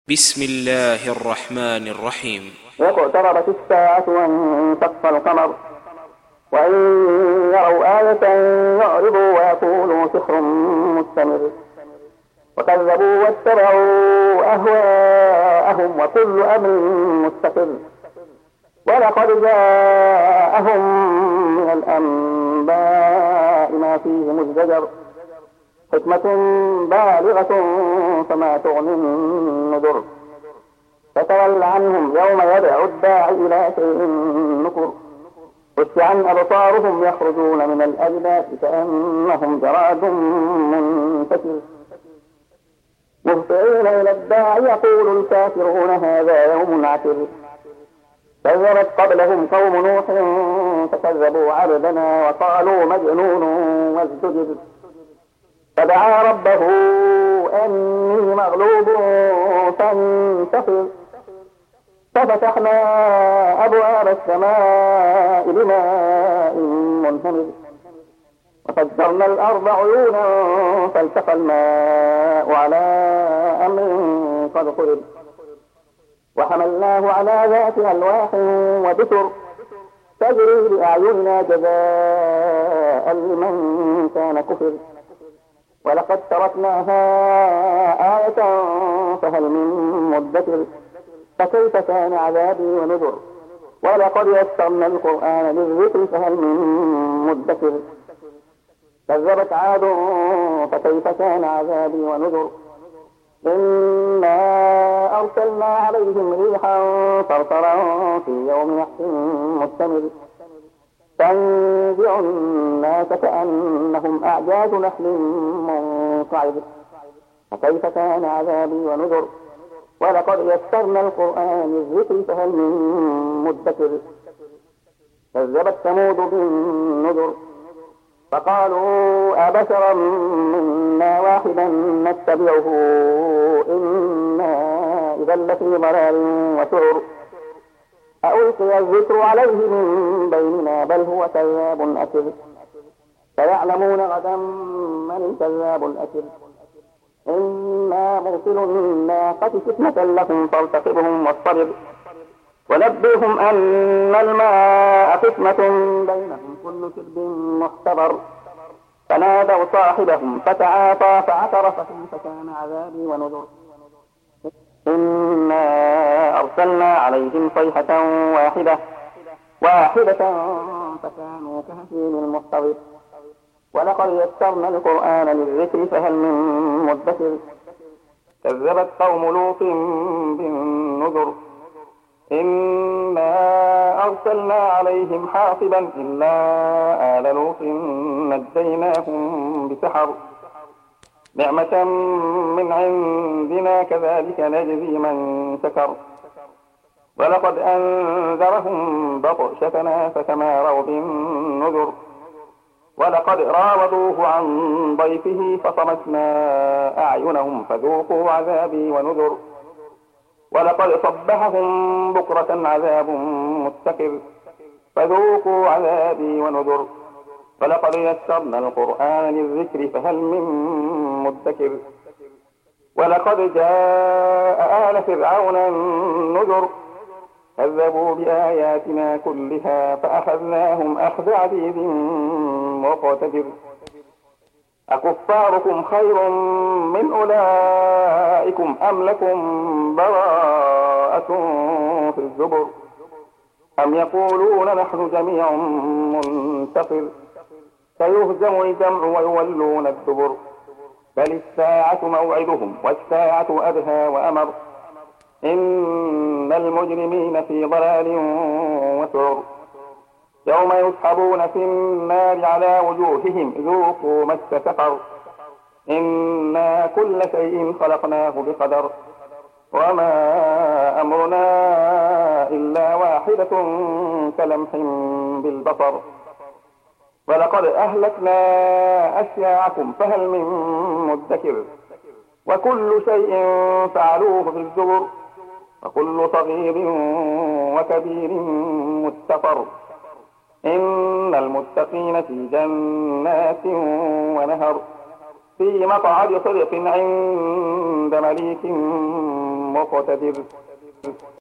بسم الله الرحمن الرحيم. اقتربت الساعة وانشق القمر وإن يروا آية يعرضوا ويقولوا سحر مستمر وكذبوا واتبعوا أهواءهم وكل أمر مستقر ولقد جاءهم من الأنباء ما فيه مزدجر حكمة بالغة فما تغني النذر فتول عنهم يوم يدعو الداعي إلى شيء نكر خش عن أبصارهم يخرجون من الأجداث كأنهم جراد منتشر مهطعين إلى الداعي يقول الكافرون هذا يوم عسر كذبت قبلهم قوم نوح فكذبوا عبدنا وقالوا مجنون وازدجر فدعا ربه أني مغلوب فانتصر ففتحنا أبواب السماء بماء منهمر وفجرنا الأرض عيونا فالتقى الماء على أمر قد قدر وحملناه على ذات ألواح ودسر تجري بأعيننا جزاء لمن كان كفر ولقد تركناها آية فهل من مدكر فكيف كان عذابي ونذر ولقد يسرنا القرآن للذكر فهل من مدكر كذبت عاد فكيف كان عذابي ونذر إنا أرسلنا عليهم ريحا صرصرا في يوم نحس مستمر تنزع الناس كأنهم أعجاز نخل منقعر فكيف كان عذابي ونذر ولقد يسرنا القرآن للذكر فهل من مدكر كذبت ثمود بالنذر فقالوا أبشرا منا واحدا نتبعه إنا إذا لفي ضلال وسعر ألقي الذكر عليه من بيننا بل هو كذاب أشر سيعلمون غدا من الكذاب الأشر إنا مرسل الناقة فتنة لكم فارتقبهم واصطبر ونبئهم أن الماء فتنة بينهم كل شرب محتضر فنادوا صاحبهم فتعاطى فعقر فكيف كان عذابي ونذر إنا أرسلنا عليهم صيحة واحدة فكانوا كهشيم المحتضر ولقد يسرنا القرآن للذكر فهل من مدكر كذبت قوم لوط بالنذر إنا أرسلنا عليهم حاصبا إلا آل لوط نجيناهم بسحر نعمة من عندنا كذلك نجزي من شكر ولقد أنذرهم بطشتنا فتماروا بالنذر ولقد راودوه عن ضيفه فطمسنا أعينهم فذوقوا عذابي ونذر ولقد صبحهم بكرة عذاب مستقر فذوقوا عذابي ونذر ولقد يسرنا القرآن للذكر فهل من مدكر ولقد جاء آل فرعون النذر كذبوا بآياتنا كلها فأخذناهم أخذ عزيز مقتدر أكفاركم خير من أولئكم أم لكم براءة في الزبر أم يقولون نحن جميع منتصر سيهزم الجمع ويولون الدبر بل الساعة موعدهم والساعة أدهى وأمر إن المجرمين في ضلال وسعر يوم يسحبون في النار على وجوههم ذوقوا مس سقر إنا كل شيء خلقناه بقدر وما أمرنا إلا واحدة كلمح بالبصر ولقد أهلكنا أشياعكم فهل من مدكر وكل شيء فعلوه في الزبر وكل صغير وكبير مستقر إن المتقين في جنات ونهر في مقعد صدق عند مليك مقتدر